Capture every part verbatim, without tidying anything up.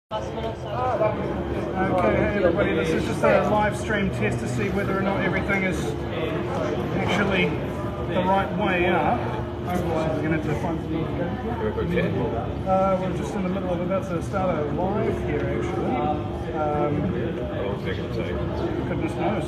Okay, hey everybody, this is just a live stream test to see whether or not everything is actually the right way up. So we're going to have to find some uh, we're just in the middle of about to start a live here actually. Um, goodness knows.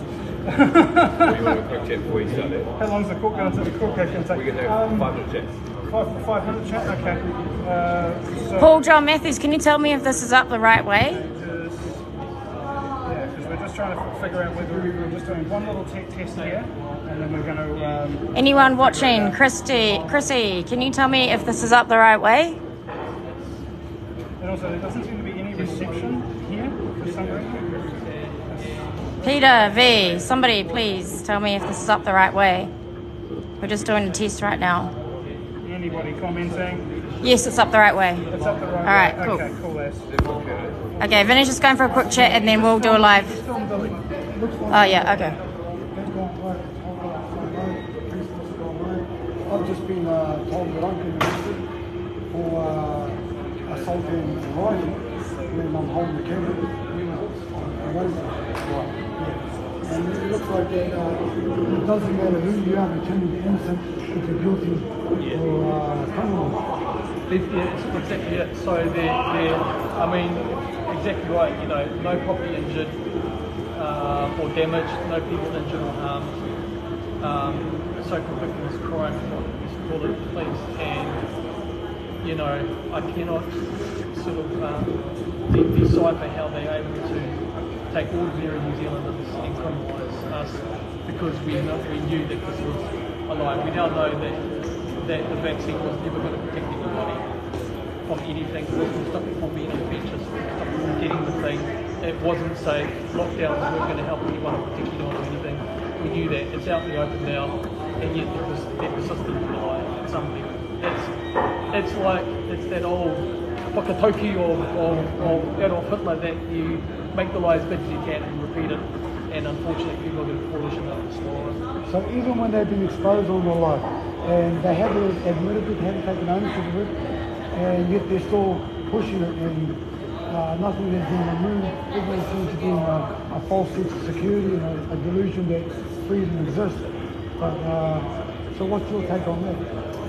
How long is the cook going to take? The cook going to take? We can do um, five minute checks. Five, five hundred chat? Okay. Uh, so Paul John Matthews, can you tell me if this is up the right way? Yeah, because we're just trying to figure out whether we're just doing one little tech test here, and then we're going to... Um, Anyone watching? Christy, Chrissy, can you tell me if this is up the right way? And also, there doesn't seem to be any reception here for some reason. Peter, V, somebody please tell me if this is up the right way. We're just doing a test right now. Anybody commenting? Yes, it's up the right way. It's up the right All right, way. cool. Okay, cool, Les. Okay, Vinny's just going for a quick chat and then we'll do a live. Oh, yeah, okay. I've just been uh, told that I'm convicted for uh, assault and riding when I'm holding the camera. And it looks like that, uh, it doesn't matter who you are, pretending you're innocent if you're guilty or uh, criminal. Yeah, it's exactly it. So they're, they're, I mean, exactly right, you know, no property injured uh, or damaged, no people injured or harmed. Um, so-called victims crime, what we used to call it, police. And, you know, I cannot sort of um, de- decipher how they're able to take ordinary New Zealanders and criminalise us because we know, we knew that this was a lie. We now know that that the vaccine was never going to protect anybody from anything. It wasn't stop it from being infectious, stop it from getting the thing. It wasn't safe. Lockdowns weren't going to help anyone or protect anyone or anything. We knew that. It's out in the open now, and yet it was that persistent to lie. It's something. It's it's like it's that old Whakatoki of, of, of Adolf Hitler that you make the lie as big as you can and repeat it, and unfortunately people are going to polish it up and swallow it. So even when they've been exposed all their life, and they haven't admitted it, haven't taken ownership of it, and yet they're still pushing it, and uh, nothing has been removed. Everyone seems to be in a, a false sense of security and a, a delusion that freedom exists. But uh, so what's your take on that?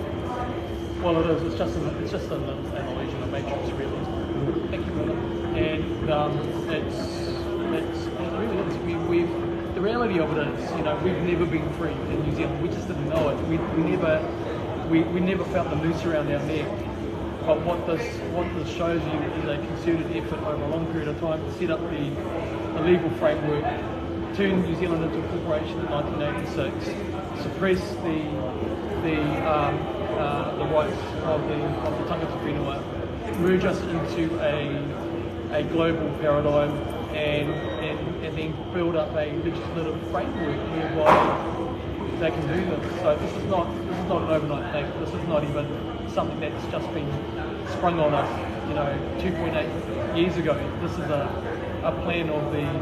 Well, it is. It's just an, it's just an, an illusion, a matrix, really. Thank you, brother. And um, it's it's it really is. We, we've the reality of it is, you know, we've never been free in New Zealand. We just didn't know it. We, we never we, we never felt the noose around our neck. But what this what this shows you is a concerted effort over a long period of time to set up the, the legal framework, turn New Zealand into a corporation in nineteen eighty-six, suppress the the um, uh, the rights of the of the tangata whenua, merge us into a a global paradigm, and, and and then build up a legislative framework whereby they can do this. So this is not this is not an overnight thing. This is not even something that's just been sprung on us, you know, two point eight years ago. This is a, a plan of the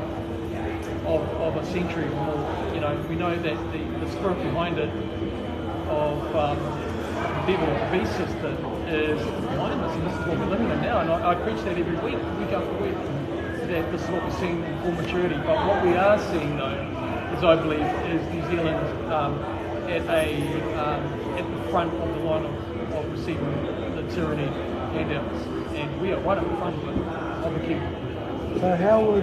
of, of a century or more. You know, we know that the, the spirit behind it of um, the devil, the beast system, is behind us, and this is what we're living in now. And I, I preach that every week, week after week, that this is what we're seeing in full maturity. But what we are seeing, though, is I believe, is New Zealand um, at a um, at the front of the line of, of receiving the tyranny handouts, and we are right at the front of it, of the queue. So how would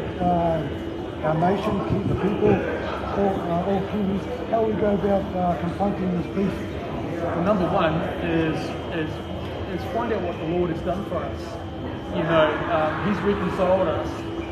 uh, our nation, keep the people, all, uh, all Kiwis, how would we go about uh, confronting this beast? Well, number one is is is find out what the Lord has done for us. You know, um, He's reconciled us.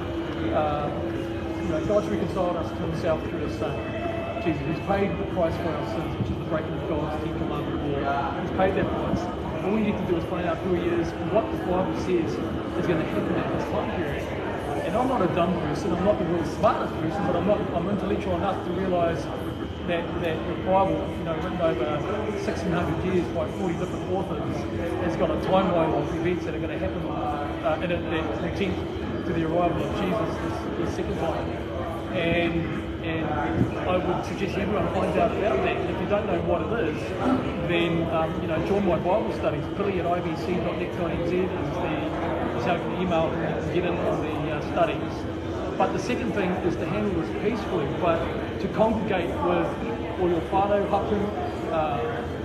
Uh, you know, God's reconciled us to Himself through His Son. Jesus, He's paid the price for our sins, which is the breaking of God's Ten Commandment law. He's paid that price. All we need to do is find out who He is, what the Bible says is going to happen at this time period. And I'm not a dumb person, I'm not the world's smartest person, but I'm not I'm intellectual enough to realise that, that the Bible, you know, written over sixteen hundred years by forty different authors, has got a timeline of events that are going to happen uh, in it that pretend to the arrival of Jesus this, this second time. And and I would suggest everyone finds out about that. And if you don't know what it is, then um, you know, join my Bible studies. Billy at I B C dot net dot N Z is the yourself an email and you can get in on the uh, studies. But the second thing is to handle this peacefully, but to congregate with all your whānau hapu uh,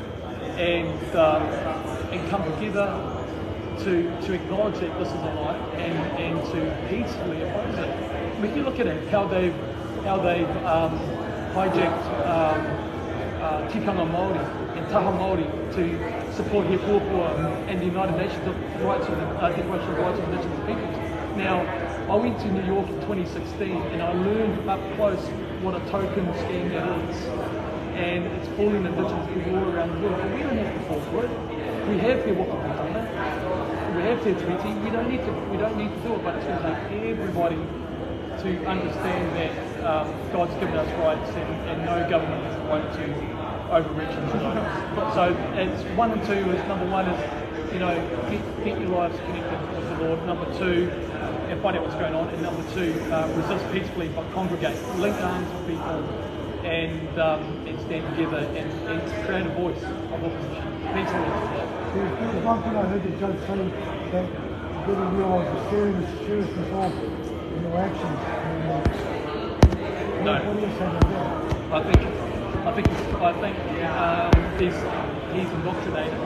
and um, and come together to to acknowledge that this is a lie and, and to peacefully oppose it. I mean, if you look at it, how they've how they've um, hijacked um, uh, tikanga Māori and taha Māori to support He Puapua and the United Nations rights of the uh, Declaration of the Rights of Indigenous Peoples. Now, I went to New York in twenty sixteen and I learned up close what a token scheme that is. And it's fooling Indigenous people all around the world. But we don't have to fall for it. We have Te Waka Putanga, we have Te Treaty, we don't need to we don't need to do it, but it's going to take everybody to understand that um, God's given us rights and, and no government has the right to overreach and deny us. So it's one and two is number one is, you know, get, get your lives connected with the Lord. Number two, and find out what's going on. And number two, uh, resist peacefully but congregate. Link arms with people and um, and stand together and, and create a voice of opposition. Peacefully. There's one thing I heard the judge say that didn't realise the serious, seriousness of your actions. And, uh, no. What do you say about that? I think I think I think um, he's he's indoctrinated.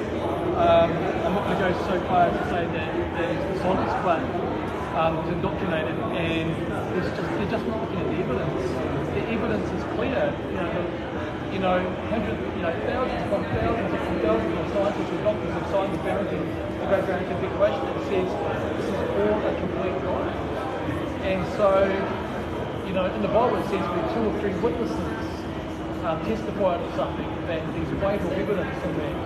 Um, I'm not going to go so far as to say that, that he's dishonest, but um, he's indoctrinated, and it's just, they're just not looking at the evidence. The evidence is clear. You know, you know, hundreds, you know, thousands upon thousands upon thousands of scientists and doctors have signed the Barrington, the Great Barrington Declaration that says this is all a complete lie. And so, you know, in the Bible it says where two or three witnesses um, testify to something, that there's weight of evidence in there.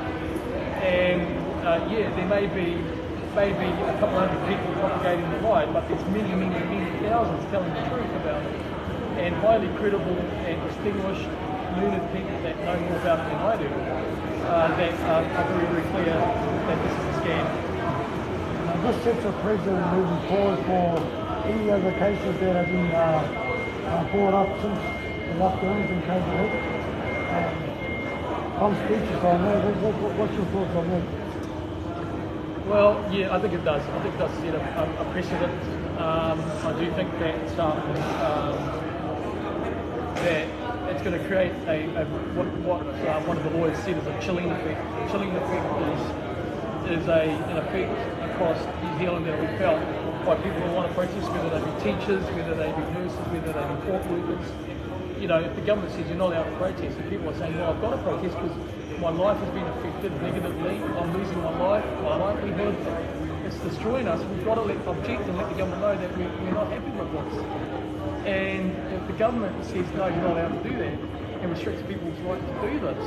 And uh, yeah, there may be maybe a couple hundred people propagating the lie, but there's many, many, many thousands telling the truth about it. And highly credible and distinguished, learned people that know more about it than I do, uh, that um, are very, very clear that this is a scam. Now, this sets a precedent moving forward for any other cases that have been uh, uh, brought up since the lockdowns in COVID. Um, Some speeches on that. What, what, what's your thoughts on that? Well, yeah, I think it does. I think it does set a, a, a precedent. Um, I do think that um, um, that it's going to create a, a what, what uh, one of the lawyers said is a chilling effect. A chilling effect is is a an effect across New Zealand that we felt by people who want to protest, whether they be teachers, whether they be nurses, whether they be court workers. You know, if the government says you're not allowed to protest, and people are saying, well, I've got to protest because my life has been affected negatively, I'm losing my life, my livelihood, it's destroying us. We've got to let, object and let the government know that we, we're not happy with this. And if the government says, no, you're not allowed to do that, and restricts people's right to do this,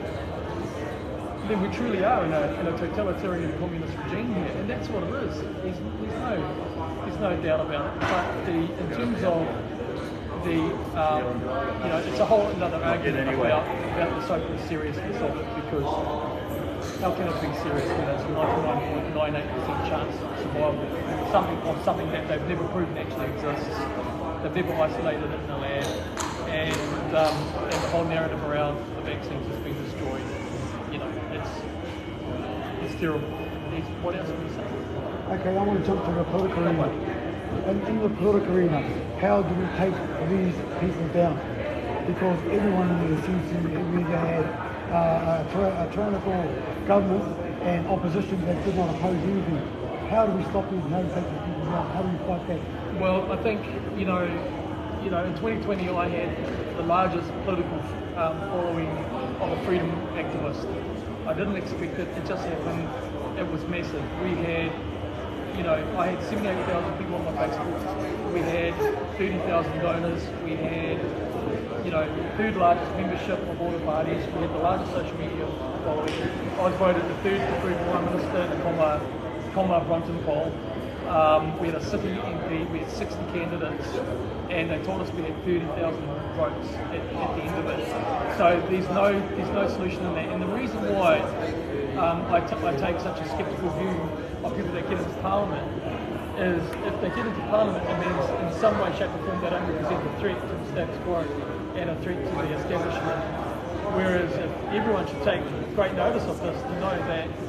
then we truly are in a, in a totalitarian communist regime here, and that's what it is. There's, there's, no, there's no doubt about it. But the, in terms of the, um, you know, it's a whole another argument about, about the so-called seriousness of it, because how can it be serious when it's ninety-nine point nine eight percent chance of survival something of something that they've never proven actually exists, they've never isolated it in a lab, and, um, and the whole narrative around the vaccines has been destroyed. You know, it's it's terrible. It's, what else can we say? Okay, I want to jump to the political arena. And in the political arena, how do we take these people down? Because everyone in there seems to either had uh, a, tyra- a tyrannical government and opposition that did not oppose anything. How do we stop these? How do we take these people down? How do we fight that? Well, I think, you know, you know, in twenty twenty I had the largest political um, following of a freedom activist. I didn't expect it. It just happened. It was massive. We had, you know, I had seventy-eight thousand people on my Facebook. We had thirty thousand donors. We had, you know, third largest membership of all the parties. We had the largest social media following. I was voted the third preferred Prime Minister in the Comma, Comma Brunton poll. Um, we had a city M P, we had sixty candidates, and they told us we had thirty thousand votes at, at the end of it. So there's no there's no solution in that. And the reason why um, I, t- I take such a sceptical view of people that get into Parliament is if they get into Parliament, it means in some way, shape or form they don't represent a threat to the status quo and a threat to the establishment. Whereas if everyone should take great notice of this to know that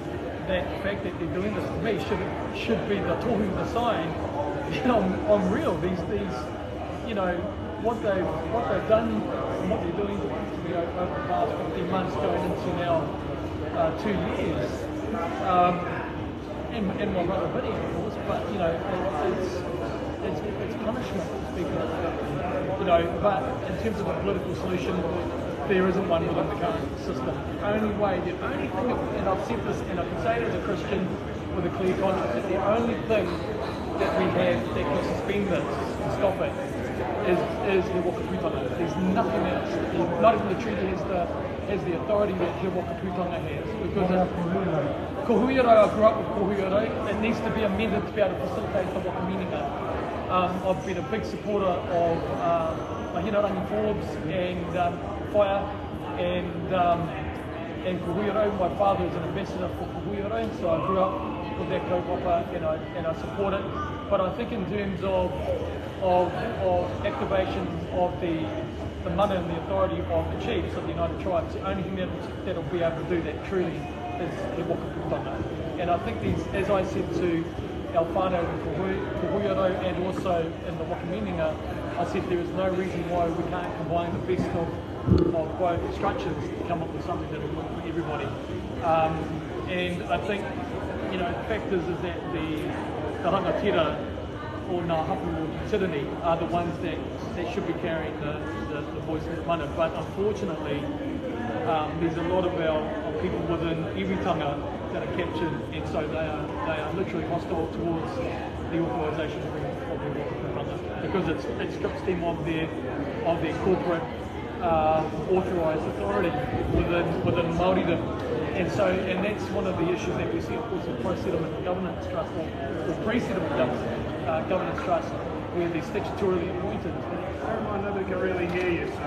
that fact that they're doing this to me should should be the tohu, the sign. You know, I'm, I'm real. These these, you know, what they what they've done and what they're doing, you know, over the past fifteen months, going into now uh, two years. Um, and, and my brother Vinny, of course, but you know, it's it's it's punishment to speak of. You know, but in terms of a political solution, there isn't one within the current system. The only way, the only thing, and I've said this, and I can say it as a Christian with a clear conscience, that the only thing that we have that can suspend this and stop it is, is He Waka Putanga. There's nothing else. Not even the treaty has the, has the authority that He Waka Putanga has. Because it, Kohuiaro, I grew up with Kohuiaro, it needs to be amended to be able to facilitate the Waka Meninga. Um, I've been a big supporter of uh, Mahinarangi Forbes and um, Fire and um, and Kohuiaro. My father is an ambassador for Kohuiaro, so I grew up with that kaupapa and I and I support it. But I think in terms of of, of activation of the the mana and the authority of the chiefs of the United Tribes, the only thing that that'll be able to do that truly is He Waka Putanga. And I think these, as I said to our whānau in Kohuiaro and also in the Waka Meninga, I said there is no reason why we can't combine the best of, of both structures to come up with something that will work for everybody. Um, and I think, you know, the fact is, is that the, the rangatira or Ngā Hapu or Tirani are the ones that, that should be carrying the, the, the voice of the mana. But unfortunately, um, there's a lot of our of people within Iwitanga that are captured, and so they are they are literally hostile towards the authorisation of the Waka Putanga because it's, it strips them of their of their corporate uh, authorised authority within within Māoridom. And so, and that's one of the issues that we see, of course, in pro-settlement governance trust or, or pre-settlement governance, uh, governance trust, where they're statutorily appointed. I never can really hear you, so.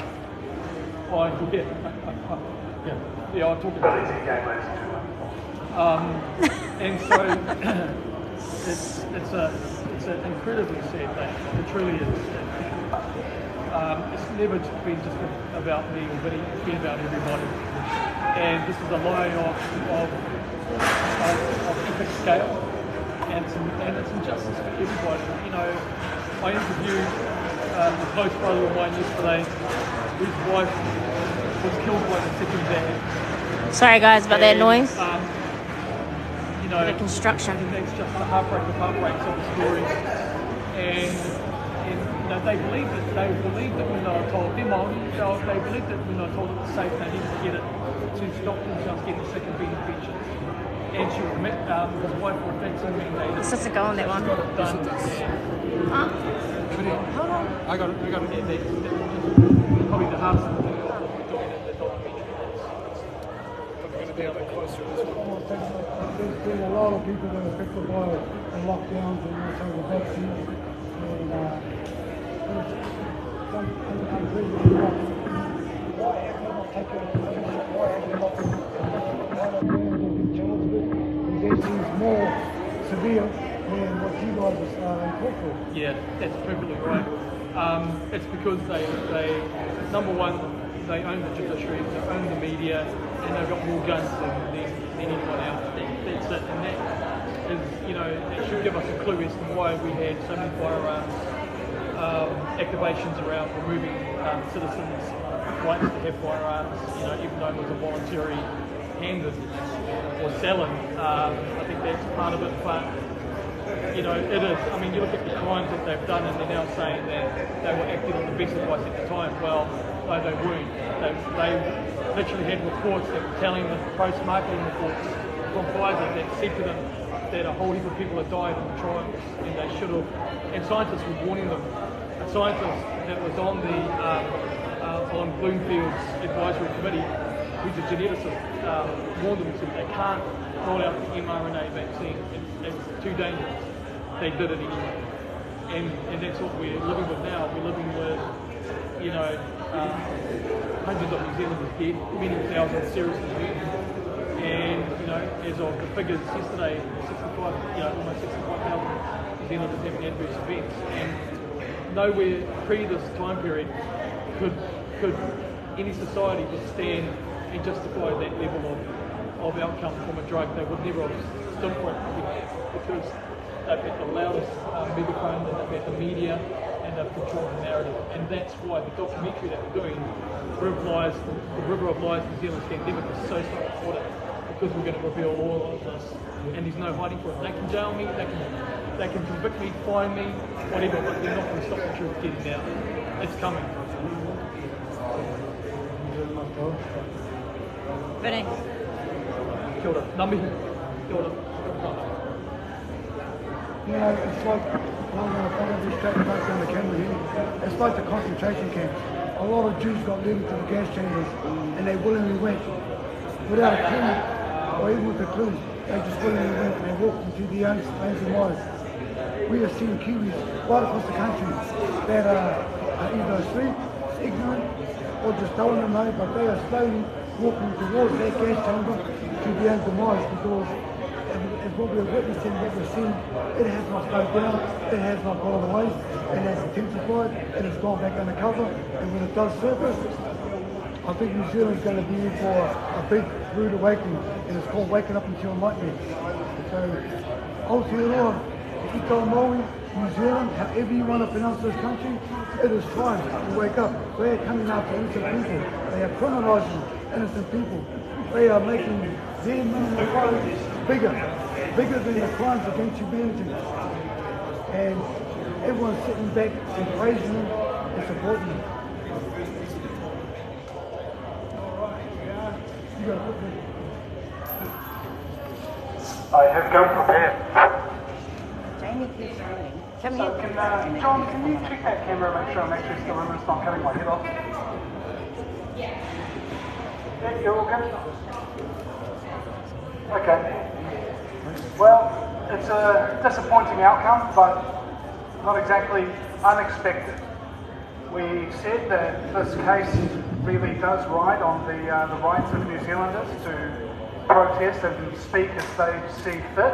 Oh, yeah. yeah, yeah, I'll talk about it. Um, and so it's it's a it's an incredibly sad thing. It truly is. Um, it's never been just about me or Vinny. It's been about everybody. And this is a lie of of, of, of epic scale, and it's and it's injustice for everybody. You know, I interviewed um, a close brother of mine yesterday, whose wife was killed by the second dad. Sorry guys about that And, noise. Um, you know, The construction. And that's just the heartbreak of heartbreaks of the story. And, and you know, they believe that they believe that when they were told, they're Māori, they believe that when they were told it was safe, they needed to get it to stop themselves getting sick and being infectious. And she would admit, um, his wife would vaccine mandated. Let's just go on that one. Got it done. And, Huh? hold on. I got it. I got it. And that, that's probably the hardest thing of doing it. The documentary. It's going to be a bit closer as well. There's been a lot of people that are affected by the lockdowns and also the vaccine. And uh, it's some unprecedented. Why have they not taken it? Why have they not been in charge of it? Because that seems more severe than what you guys are incorporating. Yeah, that's perfectly right. Um, it's because they, they, number one, they own the judiciary, they own the media, and they've got more guns than, than, than anyone else. That, that's it, and that is, you know, it should give us a clue as to why we had so many firearms um, activations around removing um, citizens' rights to have firearms. You know, even though it was a voluntary handed or selling, um, I think that's part of it. But you know, it is. I mean, you look at the crimes that they've done, and they're now saying that they were acting on the best advice at the time. Well, no, they weren't. They, they literally had reports that were telling them, post-marketing reports from Pfizer that said to them that a whole heap of people had died in the trials, and they should have. And scientists were warning them. A scientist that was on the um, uh, on Bloomfield's advisory committee, who's a geneticist, um, warned them that they can't roll out the mRNA vaccine. It's, it's too dangerous. They did it anyway. And, and that's what we're living with now. We're living with, you know, um, hundreds of New Zealanders dead, many thousands seriously hurt. And, you know, as of the figures yesterday, sixty-five, you know, almost sixty-five thousand New Zealanders having adverse events. And nowhere pre this time period could could any society withstand and justify that level of of outcome from a drug, they would never have stood for it because they've got the loudest um, megaphone, and they've got the media, and they've controlled the narrative. And that's why the documentary that we're doing, River of Lies, the River of Lies, New Zealand's Pandemic, is so, so important because we're going to reveal all of this. And there's no hiding for it. They can jail me, they can, they can convict me, fine me, whatever, but they're not going to stop the truth getting out. It's coming. Vinny. Kia ora. Nami. Kia ora. You know, it's like, I'm going to follow this straight back down the camera here. It's like the concentration camps. A lot of Jews got led into the gas chambers and they willingly went. Without a clue, or even with a clue, they just willingly went and they walked into the own own demise. We have seen Kiwis right across the country that are, are either asleep, ignorant, or just don't want to know, but they are slowly walking towards that gas chamber to the own demise because as what we're witnessing, what we're seeing, it has not slowed down, it has not gone away, it has intensified, it has gone back undercover, and when it does surface, I think New Zealand's going to be in for a big rude awakening, and it's called Waking Up Into a Nightmare. So, Aotearoa, Ito Maui, New Zealand, however you want to pronounce this country, it is time to wake up. They are coming after innocent people. They are criminalising innocent people. They are making their minimum crimes bigger, bigger than the crimes against humanity. And everyone's sitting back and praising them and supporting them. You got to put them. I have come prepared. Come So here. can, uh, John, can you check that camera and make sure I'm actually still in, it's not cutting my head off? Yeah, you're all good? Okay. Well, it's a disappointing outcome, but not exactly unexpected. We said that this case really does ride on the, uh, the rights of New Zealanders to protest and speak as they see fit.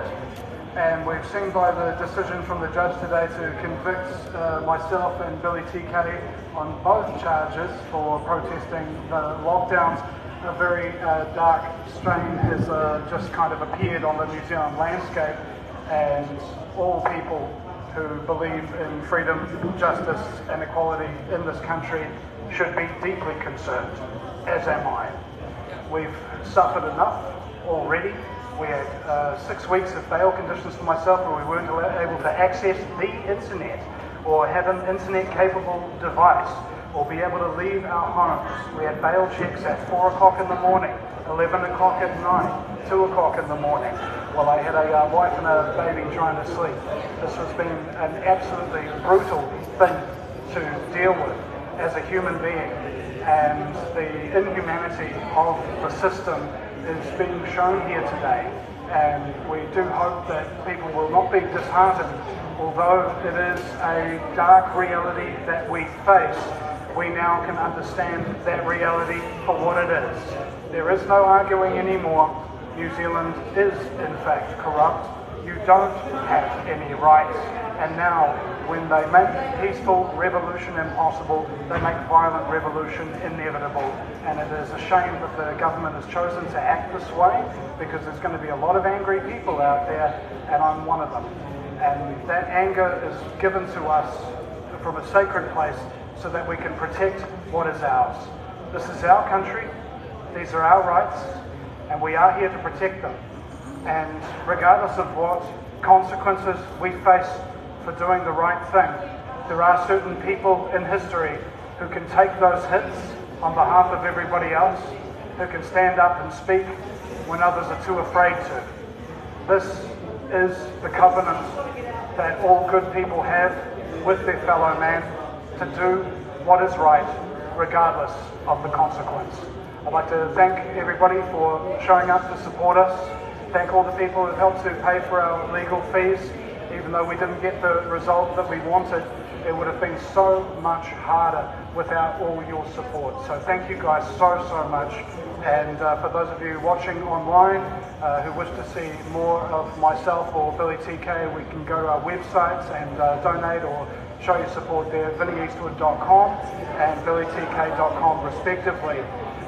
And we've seen by the decision from the judge today to convict uh, myself and Billy T K on both charges for protesting the lockdowns. A very uh, dark strain has uh, just kind of appeared on the New Zealand landscape, and all people who believe in freedom, justice and equality in this country should be deeply concerned, as am I. We've suffered enough already. We had uh, six weeks of bail conditions for myself where we weren't able to access the internet or have an internet-capable device or be able to leave our homes. We had bail checks at four o'clock in the morning, eleven o'clock at night, two o'clock in the morning, while I had a uh, wife and a baby trying to sleep. This has been an absolutely brutal thing to deal with as a human being, and the inhumanity of the system is being shown here today, and we do hope that people will not be disheartened. Although it is a dark reality that we face, we now can understand that reality for what it is. There is no arguing anymore. New Zealand is in fact corrupt. You don't have any rights, and now when they make peaceful revolution impossible, they make violent revolution inevitable. And it is a shame that the government has chosen to act this way, because there's going to be a lot of angry people out there, and I'm one of them. And that anger is given to us from a sacred place so that we can protect what is ours. This is our country, these are our rights, and we are here to protect them. And regardless of what consequences we face for doing the right thing, there are certain people in history who can take those hits on behalf of everybody else, who can stand up and speak when others are too afraid to. This is the covenant that all good people have with their fellow man, to do what is right regardless of the consequence. I'd like to thank everybody for showing up to support us. Thank all the people who helped to pay for our legal fees. Even though we didn't get the result that we wanted, it would have been so much harder without all your support. So thank you guys so, so much. And uh, for those of you watching online uh, who wish to see more of myself or Billy T K, we can go to our websites and uh, donate or show your support there, vinnie eastwood dot com and billy t k dot com respectively.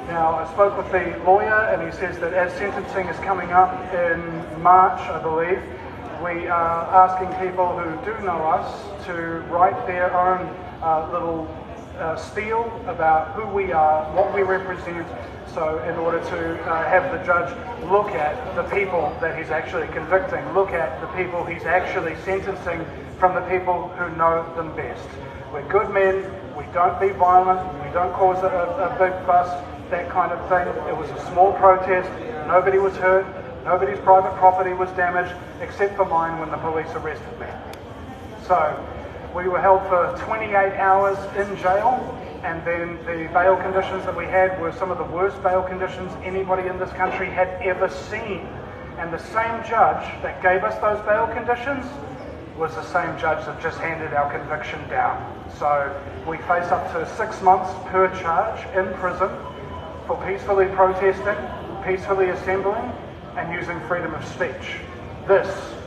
Now, I spoke with the lawyer, and he says that as sentencing is coming up in March, I believe, we are asking people who do know us to write their own uh, little uh, spiel about who we are, what we represent, so in order to uh, have the judge look at the people that he's actually convicting, look at the people he's actually sentencing from the people who know them best. We're good men, we don't be violent, we don't cause a, a big fuss, that kind of thing. It was a small protest, nobody was hurt, nobody's private property was damaged, except for mine when the police arrested me. So, we were held for twenty-eight hours in jail, and then the bail conditions that we had were some of the worst bail conditions anybody in this country had ever seen. And the same judge that gave us those bail conditions was the same judge that just handed our conviction down. So we face up to six months per charge in prison for peacefully protesting, peacefully assembling, and using freedom of speech. This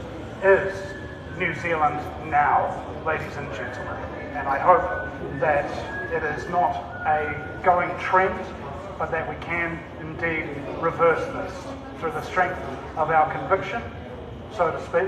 is New Zealand now, ladies and gentlemen. And I hope that it is not a going trend, but that we can indeed reverse this through the strength of our conviction, so to speak.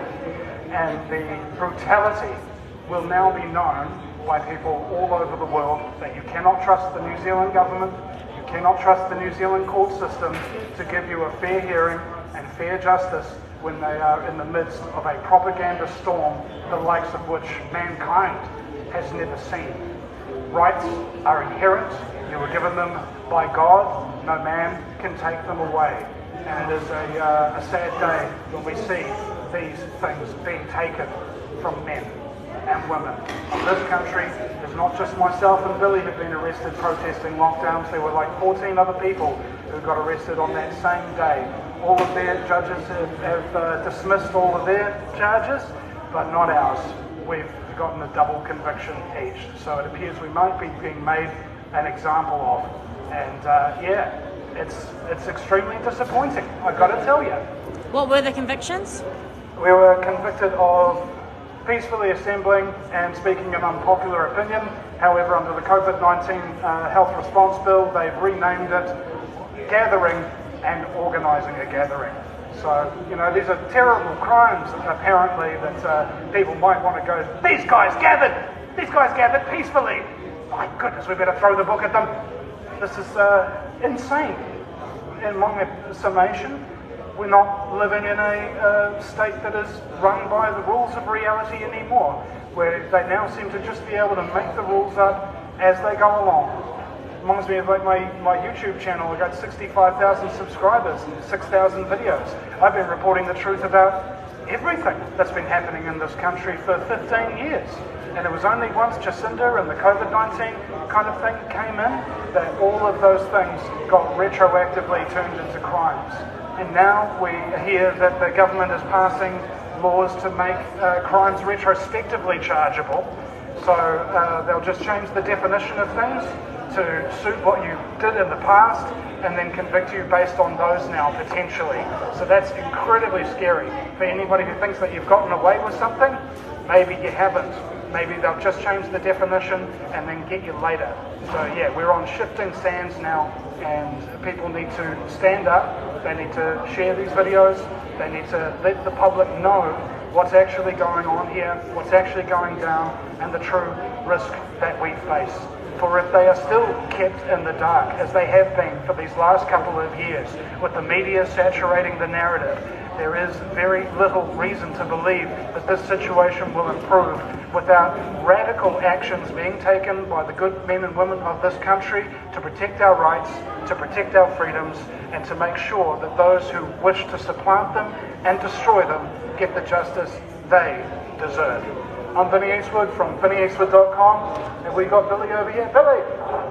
And the brutality will now be known by people all over the world that you cannot trust the New Zealand government, you cannot trust the New Zealand court system to give you a fair hearing and fair justice when they are in the midst of a propaganda storm, the likes of which mankind has never seen. Rights are inherent, you were given them by God, no man can take them away. And it is a, uh, a sad day when we see these things being taken from men and women. This country is not just myself and Billy who've been arrested protesting lockdowns. There were like fourteen other people who got arrested on that same day. All of their judges have, have uh, dismissed all of their charges, but not ours. We've gotten a double conviction each. So it appears we might be being made an example of. And uh, yeah, it's it's extremely disappointing, I've got to tell you. What were the convictions? We were convicted of peacefully assembling and speaking an unpopular opinion. However, under the COVID nineteen uh, health response bill, they've renamed it gathering and organising a gathering. So, you know, these are terrible crimes, apparently, that uh, people might want to go, these guys gathered! These guys gathered peacefully! My goodness, we better throw the book at them. This is uh, insane. In my summation, we're not living in a uh, state that is run by the rules of reality anymore, where they now seem to just be able to make the rules up as they go along. Reminds me of like my, my YouTube channel. I got sixty-five thousand subscribers and six thousand videos. I've been reporting the truth about everything that's been happening in this country for fifteen years. And it was only once Jacinda and the COVID nineteen kind of thing came in that all of those things got retroactively turned into crimes. And now we hear that the government is passing laws to make uh, crimes retrospectively chargeable. So uh, they'll just change the definition of things to suit what you did in the past and then convict you based on those now, potentially. So that's incredibly scary. For anybody who thinks that you've gotten away with something, maybe you haven't. Maybe they'll just change the definition and then get you later. So yeah, we're on shifting sands now, and people need to stand up, they need to share these videos, they need to let the public know what's actually going on here, what's actually going down, and the true risk that we face. For if they are still kept in the dark, as they have been for these last couple of years, with the media saturating the narrative, there is very little reason to believe that this situation will improve without radical actions being taken by the good men and women of this country to protect our rights, to protect our freedoms, and to make sure that those who wish to supplant them and destroy them get the justice they deserve. I'm Vinny Eastwood from Vinny Eastwood dot com, and we got Billy over here. Billy!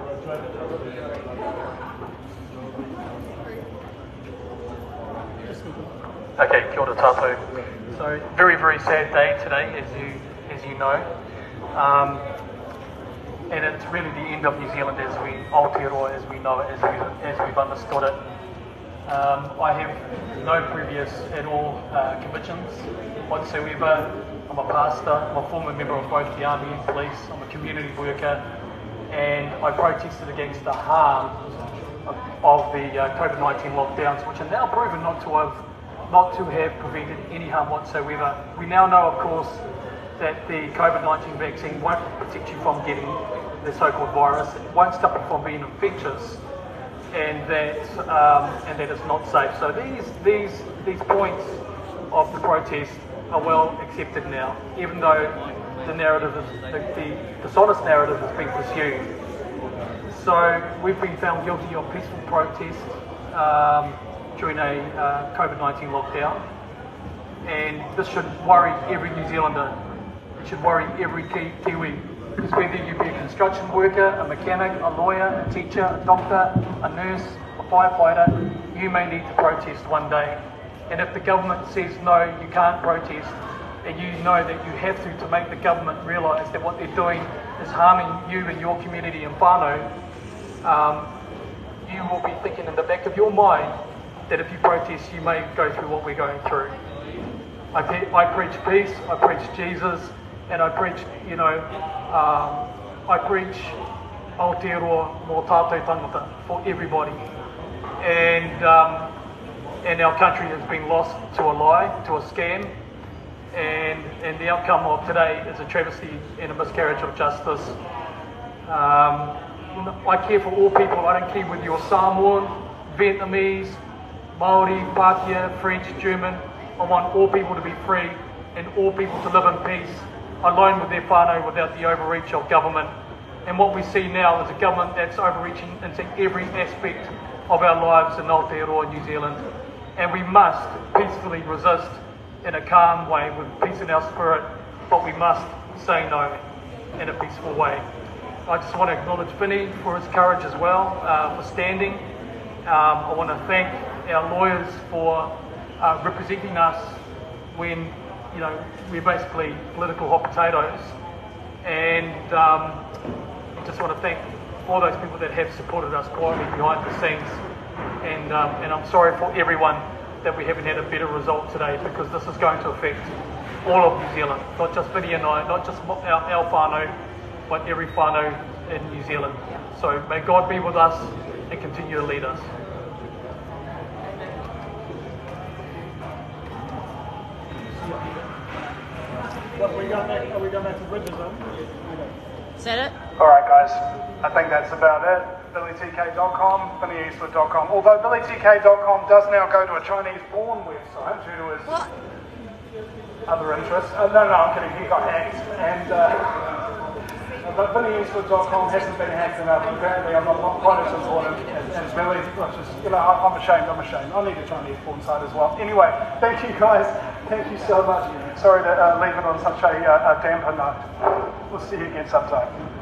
Okay, kia ora tātou. So, very, very sad day today, as you as you know. Um, and it's really the end of New Zealand as we, Aotearoa as we know it, as, we, as we've understood it. Um, I have no previous at all uh, convictions whatsoever. I'm a pastor, I'm a former member of both the Army and Police, I'm a community worker, and I protested against the harm of the uh, COVID nineteen lockdowns, which are now proven not to have not to have prevented any harm whatsoever. We now know, of course, that the COVID nineteen vaccine won't protect you from getting the so-called virus, it won't stop you from being infectious, and that um, and that it's not safe. So these these these points of the protest are well accepted now, even though the narrative is the, the dishonest narrative has been pursued. So we've been found guilty of peaceful protest um, during a uh, COVID nineteen lockdown, and this should worry every New Zealander. It should worry every Ki- Kiwi, because whether you be a construction worker, a mechanic, a lawyer, a teacher, a doctor, a nurse, a firefighter, you may need to protest one day. And if the government says no, you can't protest, and you know that you have to to make the government realise that what they're doing is harming you and your community in whānau, um, you will be thinking in the back of your mind that if you protest, you may go through what we're going through. I, pe- I preach peace, I preach Jesus, and I preach, you know, um, I preach Aotearoa mō tātou tangata for everybody. And um, and our country has been lost to a lie, to a scam, and and the outcome of today is a travesty and a miscarriage of justice. Um, I care for all people. I don't care whether you're Samoan, Vietnamese, Maori, Pākehā, French, German. I want all people to be free and all people to live in peace, alone with their whānau, without the overreach of government. And what we see now is a government that's overreaching into every aspect of our lives in Aotearoa, New Zealand. And we must peacefully resist in a calm way with peace in our spirit, but we must say no in a peaceful way. I just want to acknowledge Vinny for his courage as well, uh, for standing. Um, I want to thank our lawyers for uh, representing us when, you know, we're basically political hot potatoes. And um, I just want to thank all those people that have supported us quietly behind the scenes. And, um, and I'm sorry for everyone that we haven't had a better result today, because this is going to affect all of New Zealand, not just Vinny and I, not just our, our whānau, but every whānau in New Zealand. So may God be with us and continue to lead us. What, are we going back, are we going back to Bridgerton? Is that it? All right, guys. I think that's about it. Billy T K dot com, Vinny Eastwood dot com. Although Billy T K dot com does now go to a Chinese porn website due to his What? other interests. Uh, no, no, I'm kidding. He got hacked. And uh, but Vinny Eastwood dot com hasn't been hacked enough. Apparently, I'm not, not quite as important as, as Billy. Which is, you know, I'm ashamed. I'm ashamed. I need a Chinese porn site as well. Anyway, thank you guys. Thank you so much. Sorry to uh, leave it on such a, uh, a damper note. We'll see you again sometime.